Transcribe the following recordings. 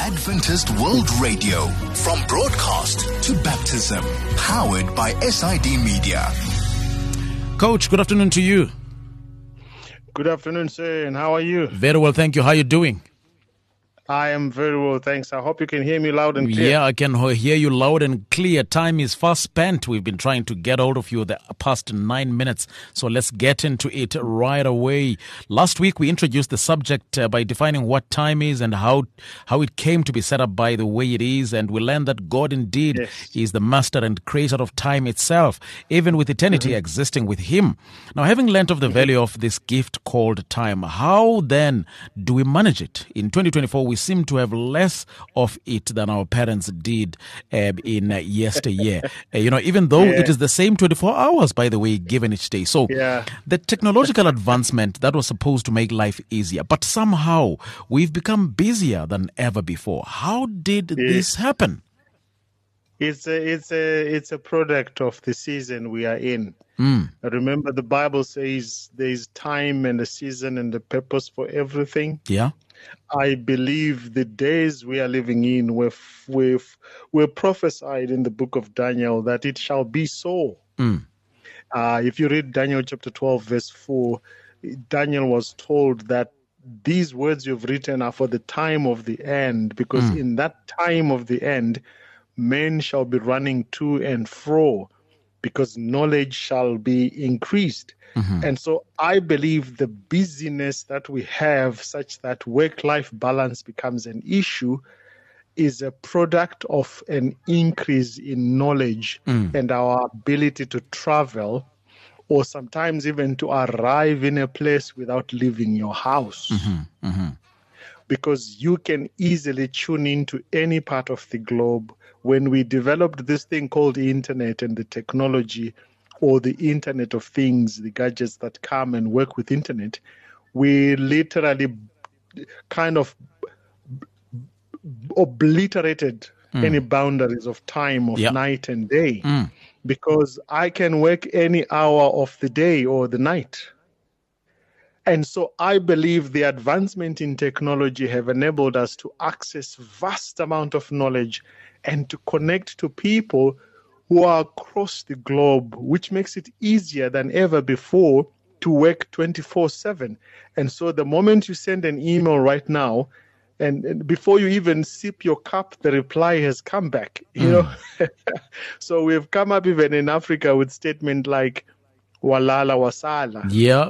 Adventist World Radio, from broadcast to baptism, powered by SID Media. Coach, good afternoon to you. Good afternoon, sir, and how are you? Very well, thank you. How are you doing? I am very well, thanks. I hope you can hear me loud and clear. Yeah, I can hear you loud and clear. Time is fast spent. We've been trying to get hold of you the past 9 minutes, so let's get into it right away. Last week, we introduced the subject by defining what time is and how it came to be set up by the way it is, and we learned that God indeed is the master and creator of time itself, even with eternity existing with Him. Now, having learned of the value of this gift called time, how then do we manage it? In 2024, we seem to have less of it than our parents did in yesteryear. Even though it is the same 24 hours, by the way, given each day. So the technological advancement that was supposed to make life easier, but somehow we've become busier than ever before. How did this happen? It's a product of the season we are in. Remember, the Bible says there's time and a season and a purpose for everything. Yeah. I believe the days we are living in were prophesied in the book of Daniel that it shall be so. If you read Daniel chapter 12, verse 4, Daniel was told that these words you've written are for the time of the end, because in that time of the end, men shall be running to and fro, because knowledge shall be increased. And so I believe the busyness that we have, such that work-life balance becomes an issue, is a product of an increase in knowledge and our ability to travel, or sometimes even to arrive in a place without leaving your house. Because you can easily tune into any part of the globe. When we developed this thing called the internet and the technology, or the Internet of Things, the gadgets that come and work with internet, we literally kind of obliterated any boundaries of time, of night and day, because I can work any hour of the day or the night. And so I believe the advancement in technology have enabled us to access vast amount of knowledge and to connect to people who are across the globe, which makes it easier than ever before to work 24/7. And so the moment you send an email right now, and before you even sip your cup, the reply has come back. So we've come up even in Africa with statement like "walala wasala."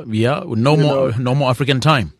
No more African time.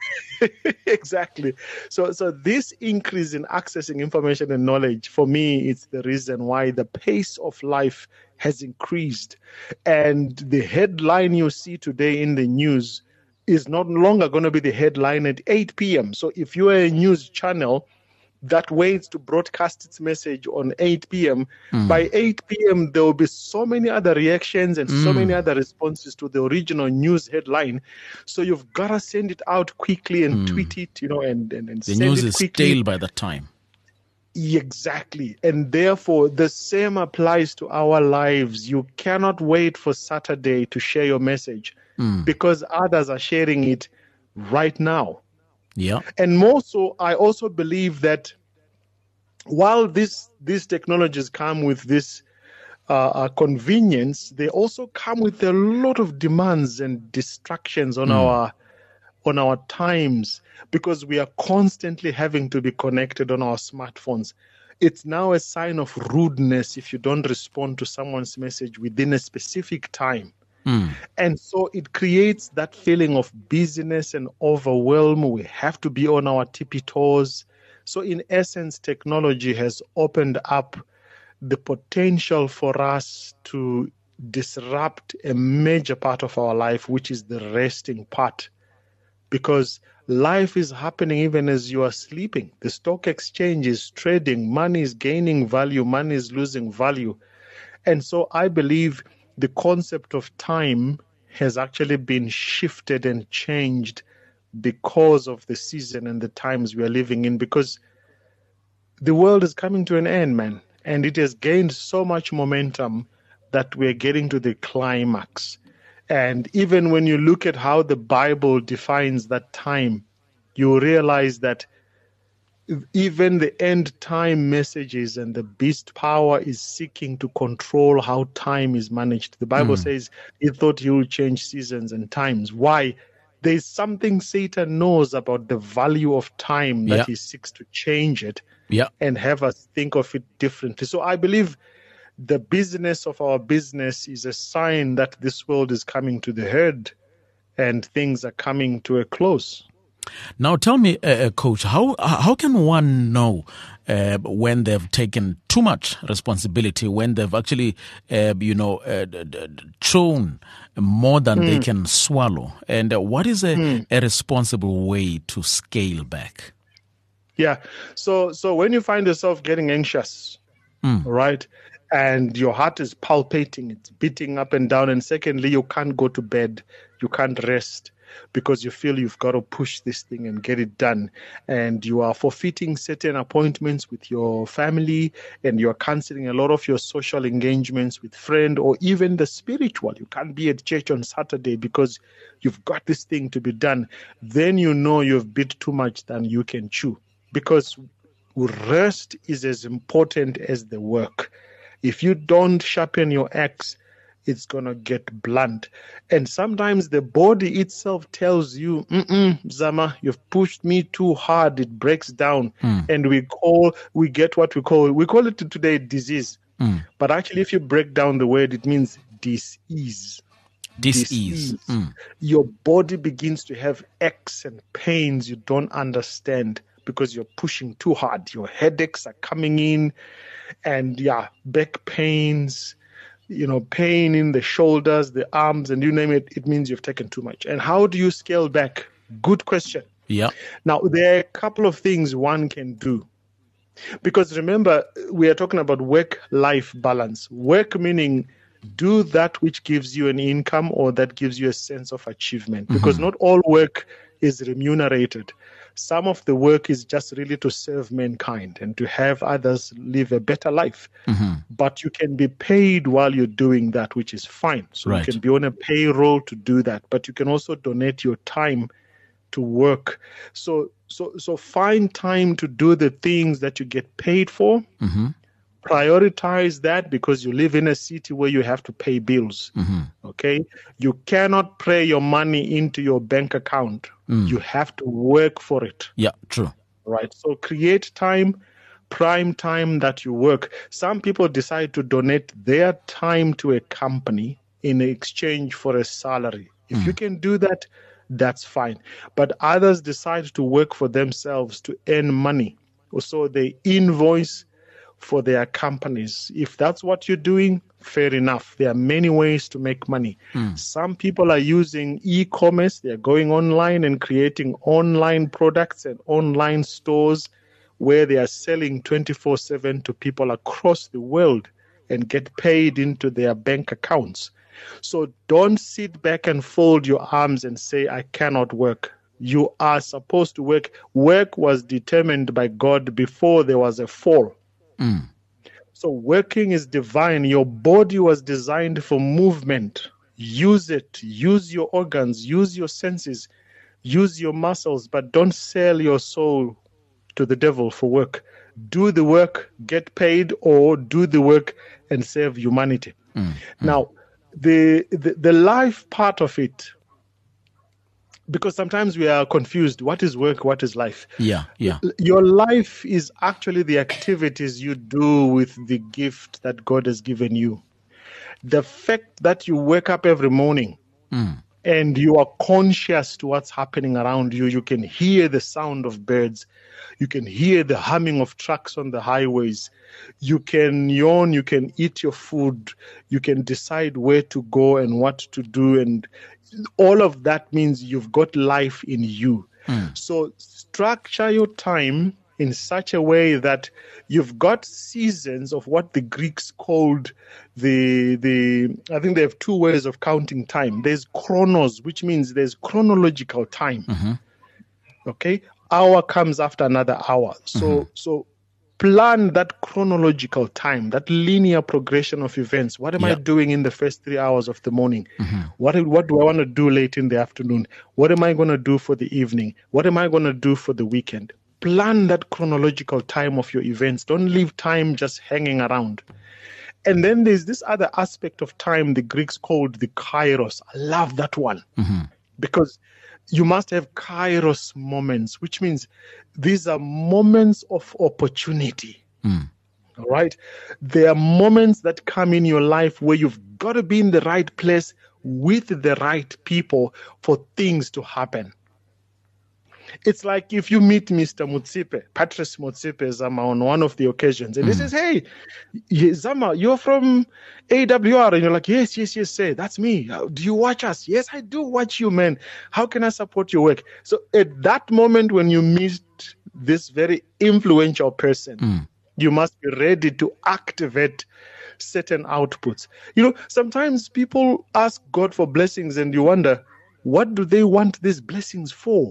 Exactly. So this increase in accessing information and knowledge, for me, it's the reason why the pace of life has increased. And the headline you see today in the news is not longer going to be the headline at 8 p.m. So if you are a news channel that waits to broadcast its message on 8 p.m., by 8 p.m., there will be so many other reactions and so many other responses to the original news headline. So you've got to send it out quickly and tweet it, and the send news it is quickly. stale by that time. Exactly. And therefore, the same applies to our lives. You cannot wait for Saturday to share your message because others are sharing it right now. Yeah. And more so, I also believe that while these technologies come with this convenience, they also come with a lot of demands and distractions on our times, because we are constantly having to be connected on our smartphones. It's now a sign of rudeness if you don't respond to someone's message within a specific time. And so it creates that feeling of busyness and overwhelm. We have to be on our tippy toes. So in essence, technology has opened up the potential for us to disrupt a major part of our life, which is the resting part. Because life is happening even as you are sleeping. The stock exchange is trading. Money is gaining value. Money is losing value. And so I believe the concept of time has actually been shifted and changed because of the season and the times we are living in, because the world is coming to an end, man. And it has gained so much momentum that we're getting to the climax. And even when you look at how the Bible defines that time, you realize that even the end time messages and the beast power is seeking to control how time is managed. The Bible says he thought he would change seasons and times. Why? There's something Satan knows about the value of time that he seeks to change it and have us think of it differently. So I believe the business of our business is a sign that this world is coming to the head and things are coming to a close. Now, tell me, Coach, how can one know when they've taken too much responsibility, when they've actually, thrown more than they can swallow? And what is a responsible way to scale back? Yeah. So when you find yourself getting anxious, right, and your heart is palpitating, it's beating up and down, and secondly, you can't go to bed, you can't rest, because you feel you've got to push this thing and get it done. And you are forfeiting certain appointments with your family, and you're canceling a lot of your social engagements with friends or even the spiritual. You can't be at church on Saturday because you've got this thing to be done. Then you know you've bit too much than you can chew, because rest is as important as the work. If you don't sharpen your axe, it's going to get blunt. And sometimes the body itself tells you, Zama, you've pushed me too hard. It breaks down. And we call it today disease. But actually, if you break down the word, it means dis-ease. Dis-ease. Your body begins to have aches and pains you don't understand because you're pushing too hard. Your headaches are coming in, and back pains, pain in the shoulders, the arms, and you name it, it means you've taken too much. And how do you scale back? Good question. Yeah. Now, there are a couple of things one can do. Because remember, we are talking about work-life balance. Work meaning do that which gives you an income or that gives you a sense of achievement. Because not all work is remunerated. Some of the work is just really to serve mankind and to have others live a better life. But you can be paid while you're doing that, which is fine. So you can be on a payroll to do that, but you can also donate your time to work. So find time to do the things that you get paid for. Prioritize that, because you live in a city where you have to pay bills. Okay? You cannot pray your money into your bank account. You have to work for it. Yeah, true. Right. So create time, prime time that you work. Some people decide to donate their time to a company in exchange for a salary. If you can do that, that's fine. But others decide to work for themselves to earn money. So they invoice for their companies. If that's what you're doing, fair enough. There are many ways to make money. Some people are using e-commerce. They're going online and creating online products and online stores where they are selling 24/7 to people across the world and get paid into their bank accounts. So don't sit back and fold your arms and say, I cannot work. You are supposed to work. Work was determined by God before there was a fall. So working is divine. Your body was designed for movement. Use it. Use your organs. Use your senses. Use your muscles. But don't sell your soul to the devil for work. Do the work, get paid, or do the work and serve humanity. Now, the life part of it, because sometimes we are confused. What is work? What is life? Yeah. Your life is actually the activities you do with the gift that God has given you. The fact that you wake up every morning and you are conscious to what's happening around you. You can hear the sound of birds. You can hear the humming of trucks on the highways. You can yawn. You can eat your food. You can decide where to go and what to do. And all of that means you've got life in you. So structure your time in such a way that you've got seasons of what the Greeks called I think they have two ways of counting time. There's chronos, which means there's chronological time. Okay? Hour comes after another hour. So plan that chronological time, that linear progression of events. What am I doing in the first 3 hours of the morning? What do I want to do late in the afternoon? What am I going to do for the evening? What am I going to do for the weekend? plan that chronological time of your events. Don't leave time just hanging around. And then there's this other aspect of time the Greeks called the kairos. I love that one because you must have kairos moments, which means these are moments of opportunity. All right. There are moments that come in your life where you've got to be in the right place with the right people for things to happen. It's like if you meet Mr. Motsepe, Patrice Motsepe Zama, on one of the occasions, and he says, "Hey, Zama, you're from AWR," and you're like, "Yes, say, that's me. Do you watch us?" "Yes, I do watch you, man. How can I support your work?" So at that moment when you meet this very influential person, you must be ready to activate certain outputs. You know, sometimes people ask God for blessings and you wonder, what do they want these blessings for?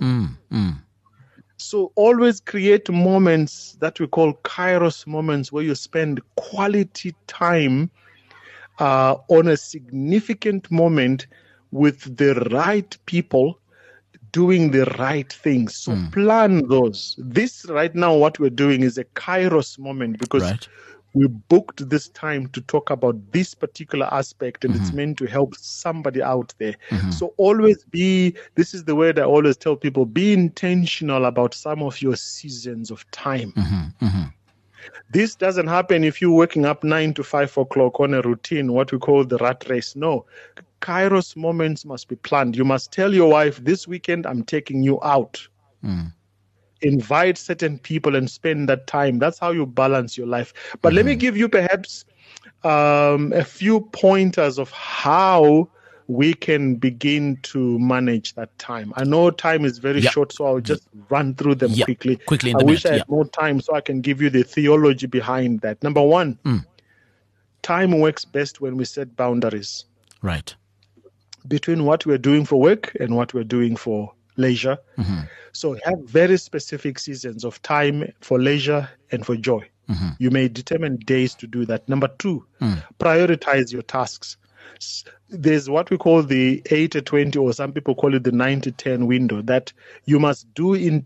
So always create moments that we call kairos moments where you spend quality time on a significant moment with the right people doing the right things. So plan those. This right now, what we're doing is a kairos moment because we booked this time to talk about this particular aspect, and it's meant to help somebody out there. So always this is the word I always tell people, be intentional about some of your seasons of time. This doesn't happen if you're waking up 9 to 5 o'clock on a routine, what we call the rat race. No. Kairos moments must be planned. You must tell your wife, this weekend I'm taking you out. Invite certain people and spend that time. That's how you balance your life. But let me give you perhaps a few pointers of how we can begin to manage that time. I know time is very short, so I'll just run through them quickly. I wish I had more time so I can give you the theology behind that. Number one, time works best when we set boundaries. Right. Between what we're doing for work and what we're doing for leisure. So have very specific seasons of time for leisure and for joy. You may determine days to do that. Number two, prioritize your tasks. There's what we call the 80-20, or some people call it the 90-10 window, that you must do in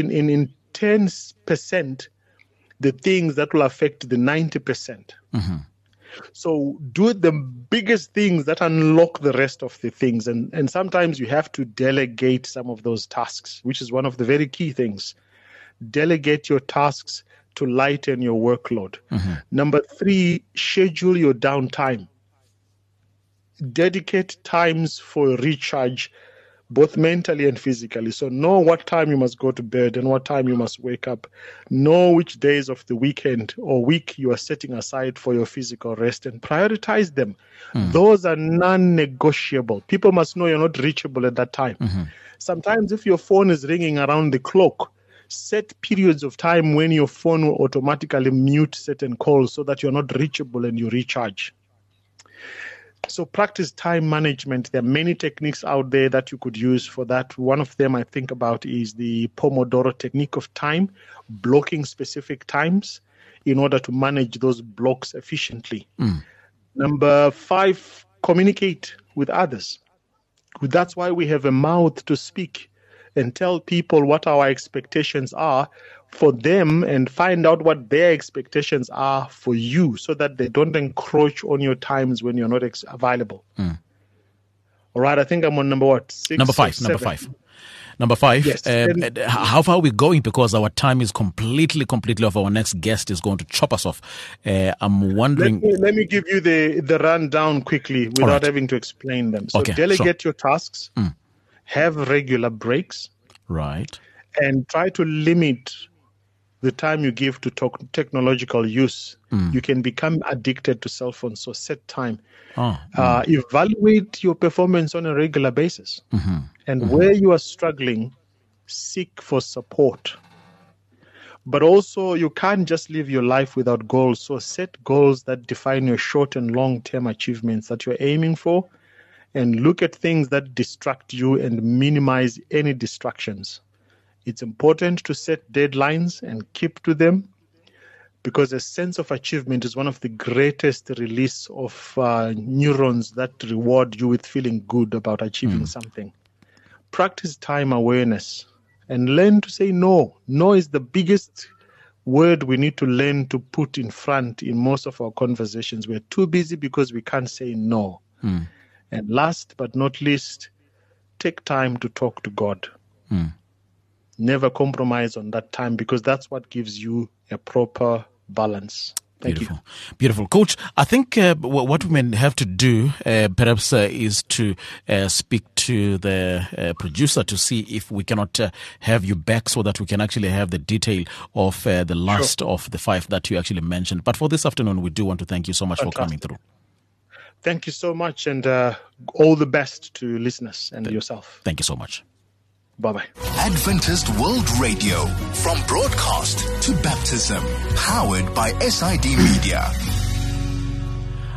10% the things that will affect the 90%. So do the biggest things that unlock the rest of the things. And sometimes you have to delegate some of those tasks, which is one of the very key things. Delegate your tasks to lighten your workload. Number three, schedule your downtime. Dedicate times for recharge, both mentally and physically. So know what time you must go to bed and what time you must wake up. Know which days of the weekend or week you are setting aside for your physical rest and prioritize them. Those are non-negotiable. People must know you're not reachable at that time. Sometimes if your phone is ringing around the clock, set periods of time when your phone will automatically mute certain calls so that you're not reachable and you recharge. So practice time management. There are many techniques out there that you could use for that. One of them I think about is the Pomodoro technique of time, blocking specific times in order to manage those blocks efficiently. Number five, communicate with others. That's why we have a mouth to speak and tell people what our expectations are for them and find out what their expectations are for you so that they don't encroach on your times when you're not available. All right, I think I'm on number what? Number five. Yes. How far are we going? Because our time is completely off. Our next guest is going to chop us off. I'm wondering. Let me give you the rundown quickly without having to explain them. So delegate your tasks, have regular breaks. Right. And try to limit the time you give to technological use. You can become addicted to cell phones, so set time. Evaluate your performance on a regular basis. And where you are struggling, seek for support. But also, you can't just live your life without goals. So set goals that define your short and long-term achievements that you're aiming for, and look at things that distract you and minimize any distractions. It's important to set deadlines and keep to them, because a sense of achievement is one of the greatest release of neurons that reward you with feeling good about achieving something. Practice time awareness and learn to say no. No is the biggest word we need to learn to put in front in most of our conversations. We're too busy because we can't say no. And last but not least, take time to talk to God. Never compromise on that time, because that's what gives you a proper balance. Beautiful. Beautiful. Coach, I think what we may have to do perhaps is to speak to the producer to see if we cannot have you back so that we can actually have the detail of the last of the 5 that you actually mentioned. But for this afternoon, we do want to thank you so much for coming through. Thank you so much, and all the best to listeners and yourself. Thank you so much. Bye-bye. Adventist World Radio, from broadcast to baptism, powered by SID Media.